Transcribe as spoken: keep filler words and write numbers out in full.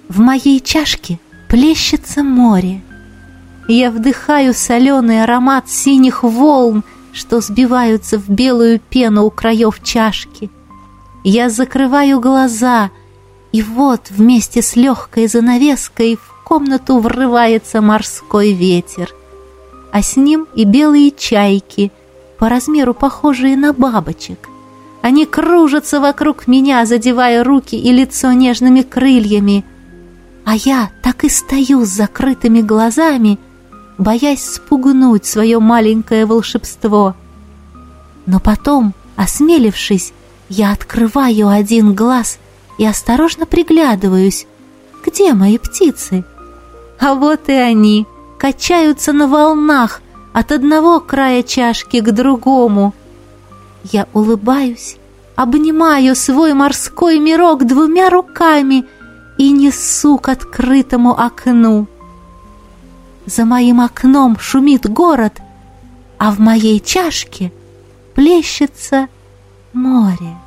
В моей чашке плещется море. Я вдыхаю соленый аромат синих волн, что сбиваются в белую пену у краев чашки. Я закрываю глаза, и вот вместе с легкой занавеской в комнату врывается морской ветер, а с ним и белые чайки, по размеру похожие на бабочек. Они кружатся вокруг меня, задевая руки и лицо нежными крыльями, а я так и стою с закрытыми глазами, боясь спугнуть свое маленькое волшебство. Но потом, осмелившись, я открываю один глаз и осторожно приглядываюсь. Где мои птицы? А вот и они, качаются на волнах от одного края чашки к другому. Я улыбаюсь, обнимаю свой морской мирок двумя руками и несу к открытому окну. За моим окном шумит город, а в моей чашке плещется море.